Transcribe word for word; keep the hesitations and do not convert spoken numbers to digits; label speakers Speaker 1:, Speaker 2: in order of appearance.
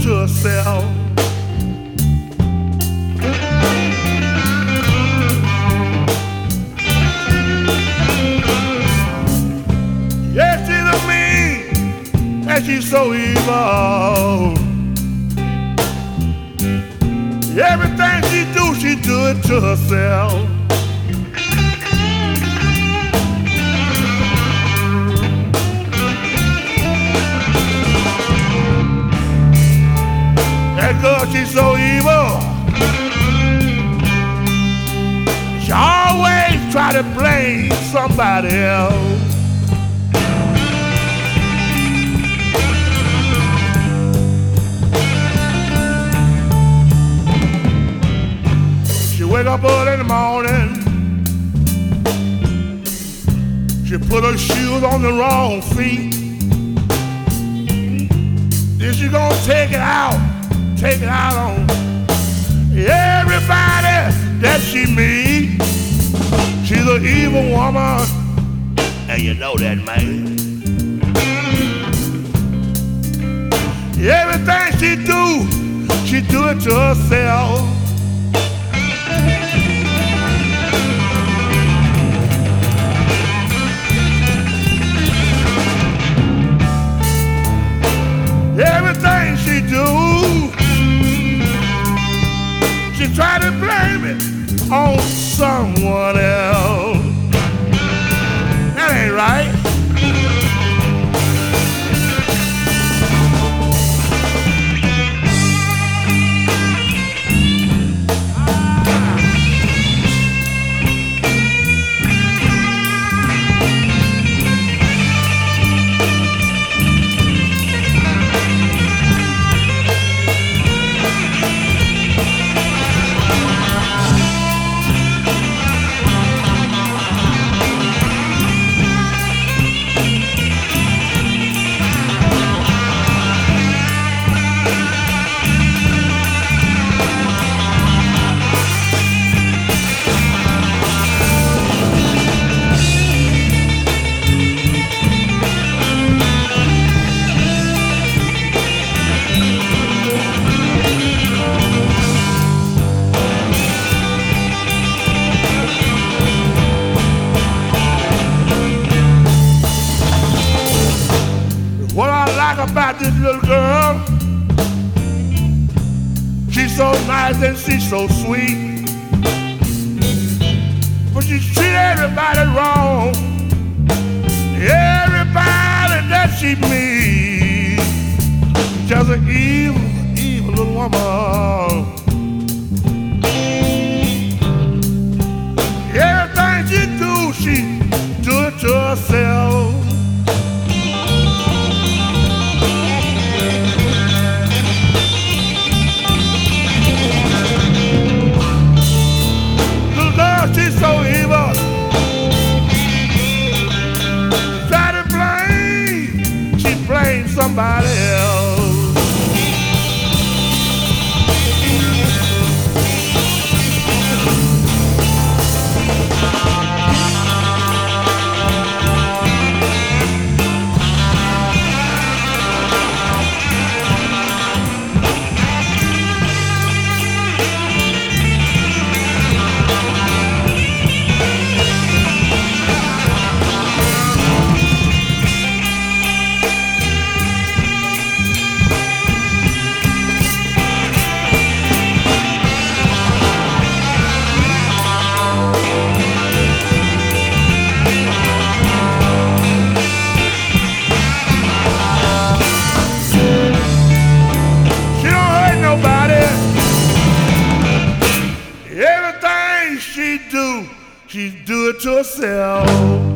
Speaker 1: to herself. Yes, she's a mean, and she's so evil. Everything she do, she do it to herself. That girl, she's so evil. She always try to blame somebody else. She wake up early in the morning. She put her shoes on the wrong feet. Then she gonna take it out. Take it out on everybody that she meet. She's an evil woman, and you know that, man. Everything she do, she do it to herself. Everything she do, she try to blame it on someone else. That ain't right. What I like about this little girl, she's so nice and she's so sweet, but she treat everybody wrong. Everybody that she meets, she's just an evil, evil little woman. Everything she do, she do it to herself. She's so evil. Try to blame, she blames somebody else. Everything she do, she do it to herself.